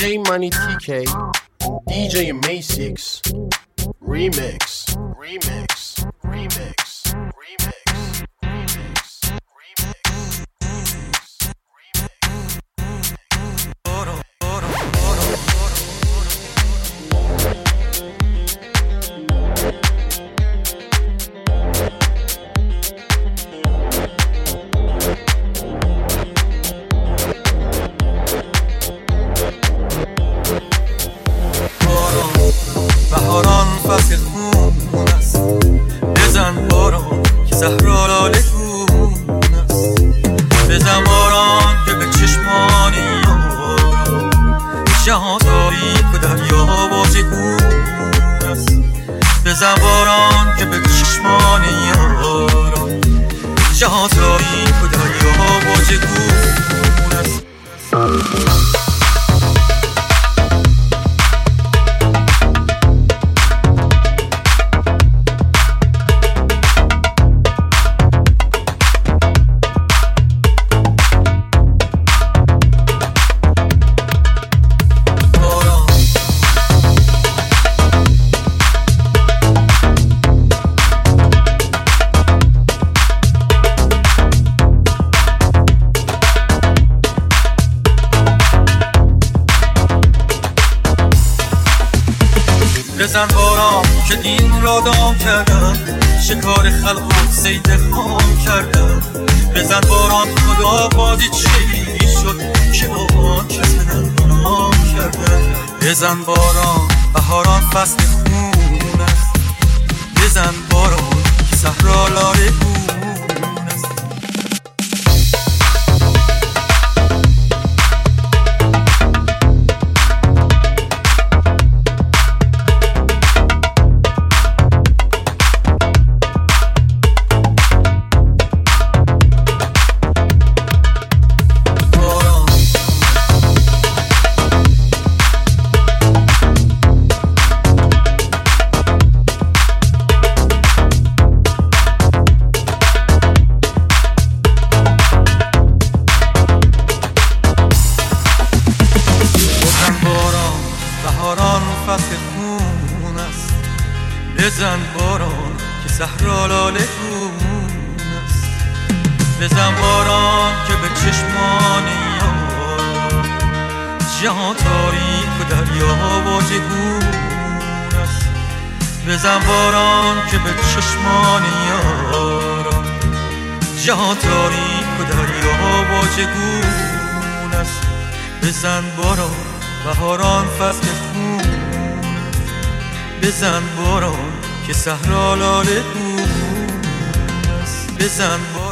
DJ Money TK, DJ May6, Remix, Remix, Remix, Remix, Remix, Remix. بهاران فصل خون است، بزن باران که صحرا لاله گون است. بزن باران که به چشمان یاران جهان تاریک و دریا واژگون است. بزن باران که به چشمان یاران جهان تاریک و دریا واژگون است. بزن باران که دین را دام کردم، شکار خلق و صید خام کردم. بزن باران خدا بازی چی شد که آن کس بدن نام کردم. بزن باران بهاران فصل خون است، بزن باران که صحرا لاله گون است. بهاران فصل خون است، بزن باران که صحرا لاله گون است. بزن باران که به چشمان یاران جهان تاریک و دریا واژگون است. بزن باران که به چشمان یاران جهان تاریک و دریا واژگون است. بزن باران بهاران فصل خون، بزن باران که صحرا لاله گون است. بزن باران